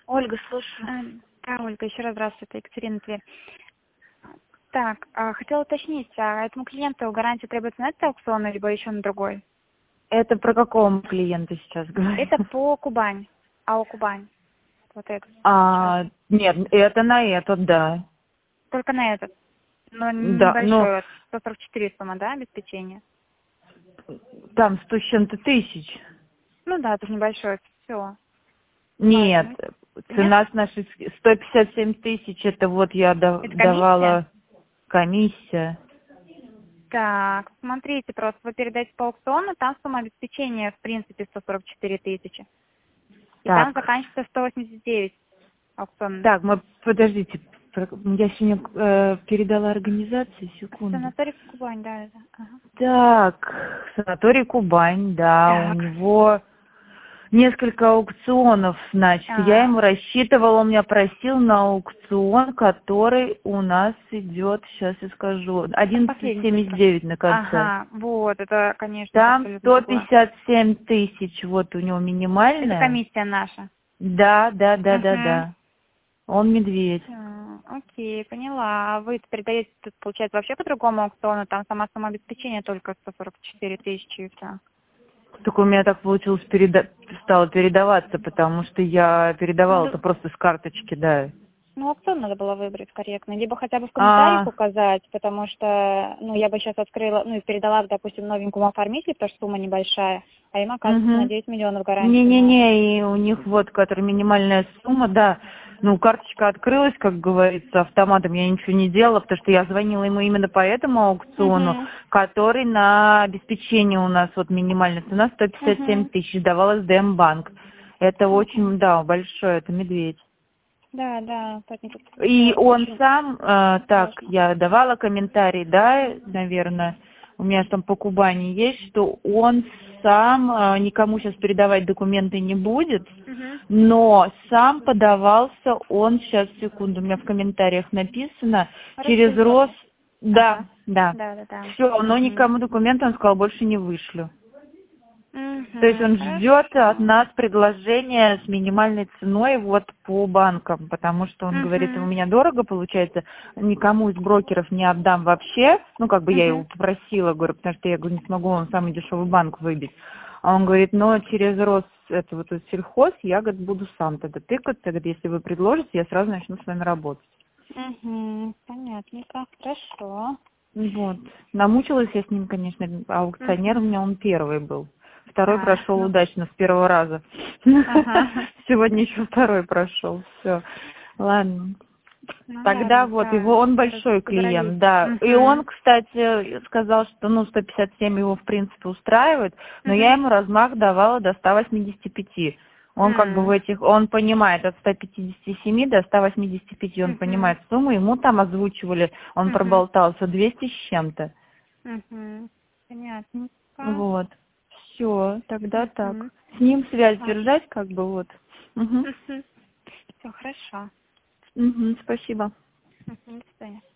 Ольга, слушаю. Да, Ольга, еще раз здравствуйте, Екатерина Тверь. Так, хотела уточнить, этому клиенту гарантия требуется на этот аукцион, либо еще на другой? Это про какого клиента сейчас говорите? Это по Кубань. АО Кубань. Вот это. Нет, это на этот, да. Только на этот. Но Да, ну, небольшой, 144 сумма, да, обеспечение? там 100 с чем-то тысяч. Ну да, это небольшое, все. Нет, Нет? цена с нашей 157 тысяч, это вот я Это комиссия? давала комиссия. Так, смотрите, просто вы передаете по аукциону, там сумма обеспечения, в принципе, 144 тысячи. И там Так, заканчивается 189 аукцион. так, подождите, я сегодня передала организации, секунду. Санаторий Кубань, да, это. Ага. Так, санаторий Кубань, да, у Так. него несколько аукционов, значит, я ему рассчитывала, он меня просил на аукцион, который у нас идет, сейчас я скажу, Последняя цифра. 11,79 на конце. Ага, вот, это, конечно, Там абсолютно другое. 157 тысяч, вот у него Это минимальная. комиссия наша. Да, да, да, да, Угу. да. Он медведь. Окей, поняла. А вы передаете, тут, получается, вообще по другому аукциону, там сама сумма обеспечения только 144 тысячи и все. Так у меня так получилось, стало передаваться, потому что я передавала это просто с карточки, да. Ну, аукцион надо было выбрать корректно. Либо хотя бы в комментариях указать, потому что, ну, я бы сейчас открыла, ну, и передала, допустим, новенькому оформителю, потому что сумма небольшая, а им, оказывается, на 9 миллионов гарантия. Не-не-не, и у них вот, которая минимальная сумма, да, ну, карточка открылась, как говорится, автоматом, я ничего не делала, потому что я звонила ему именно по этому аукциону, который на обеспечение у нас, вот минимальная цена 157 тысяч, давалась ДМ-банк. Это очень, да, большой, это медведь. Да, да. И он сам, так, я давала комментарий, да, наверное, у меня там по Кубани есть, что он сам никому сейчас передавать документы не будет, но сам подавался, он, сейчас, секунду, у меня в комментариях написано, через РОС, да, да, все, но никому документы, он сказал, больше не вышлю. То есть он ждет от нас предложения с минимальной ценой вот по банкам, потому что он говорит, у меня дорого получается, никому из брокеров не отдам вообще, ну как бы я его попросила, говорю, потому что я говорю, не смогу вам самый дешевый банк выбить. А он говорит, но через рост это вот сельхоз я, говорит, буду сам тогда тыкаться, говорит, если вы предложите, я сразу начну с вами работать. Понятненько, хорошо. Вот. Намучилась я с ним, конечно, аукционер у меня он первый был. Второй прошел удачно с первого раза. Сегодня еще второй прошел. Все. Ладно. Тогда вот его, он большой клиент, да. И он, кстати, сказал, что ну 157 его в принципе устраивает, но я ему размах давала до 185. Он как бы в этих, он понимает от 157 до 185, он понимает сумму, ему там озвучивали, он проболтался 200 с чем-то. Понятно. Вот. Все, тогда так. С ним связь держать, как бы вот. Все хорошо. Спасибо. До свидания.